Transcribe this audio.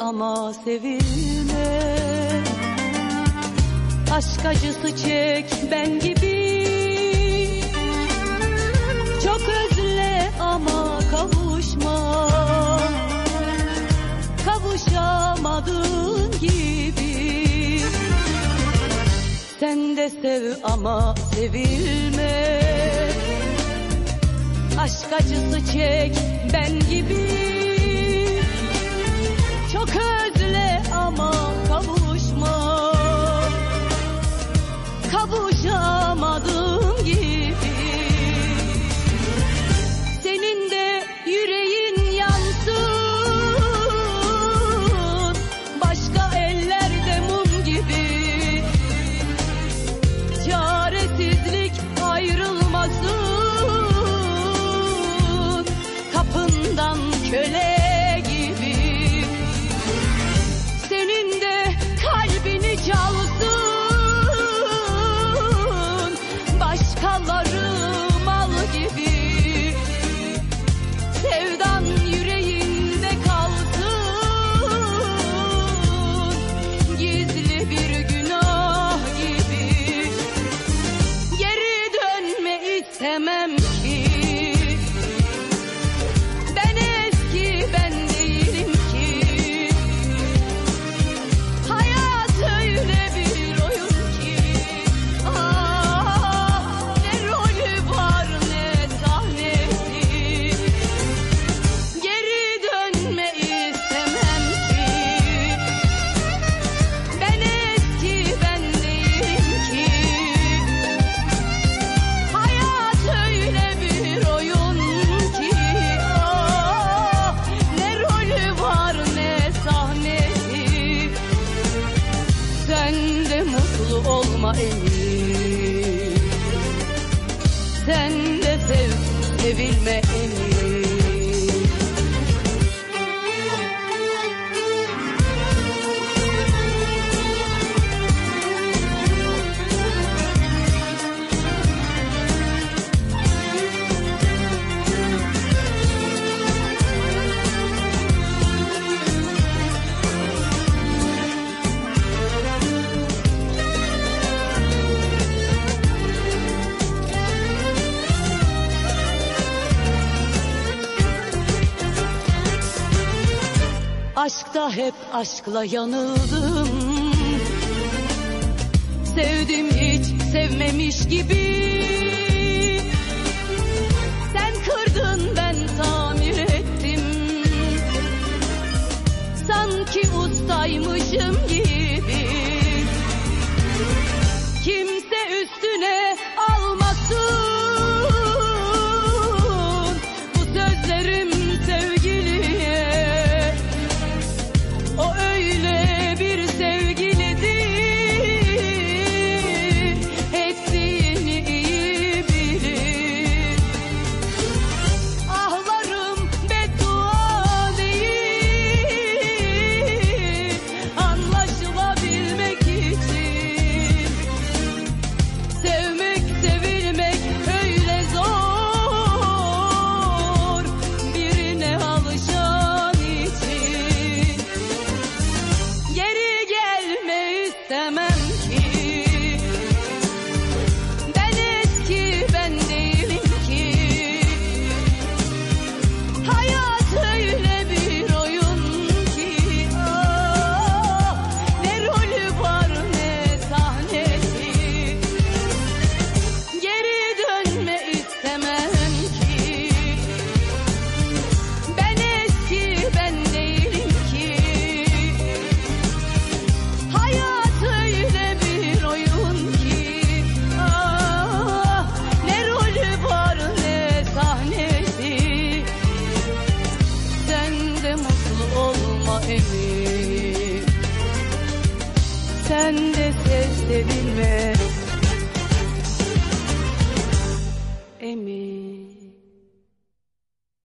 ama sevilme. Aşk acısı çek ben gibi, çok özle ama kavuşma. Kavuşamadığın gibi, sen de sev ama sevilme. Aşk acısı çek ben gibi, çok özle ama kavuşma. Kavuşamadığım gibi, senin de yüreğin yansın, başka ellerde mum gibi. Çaresizlik ayrılmasın, kapından köle gibi. Senin de kalbini çalsın, başkaları mal gibi. Sevdan yüreğinde kalsın, gizli bir günah gibi. Geri dönme istemem ki, ben eski ben değilim ki. Hayat öyle bir oyun ki, ne rolü var ne sahnesi. Geri dönme istemem ki, ben eski ben değilim ki. Hayat öyle bir oyun ki, ne rolü var ne sahnesi. Sen de mutlu olma emin, sen de sev, sevilme emin. Aşkta hep aşkla yanıldım, sevdim hiç sevmemiş gibi. Sen kırdın ben tamir ettim, sanki ustaymışım gibi. Kimse üstüne almasın bu sözlerim sevgiliye. O öyle bir sevgilidir, ettiğini iyi bilir. Ahlarım beddua değil, anlaşılabilmek için. Sevmek sevilmek öyle zor, birine alışan için. Geri gelme istemem ki, ben eski ben değilim ki. Hayat öyle bir oyun ki, ne rolü var ne sahnesi. Geri dönme istemem ki, ben eski ben değilim ki. Hayat öyle bir oyun ki, ne rolü var ne sahnesi. Sen de mutlu olma emin, sen de sev, sevilme emin.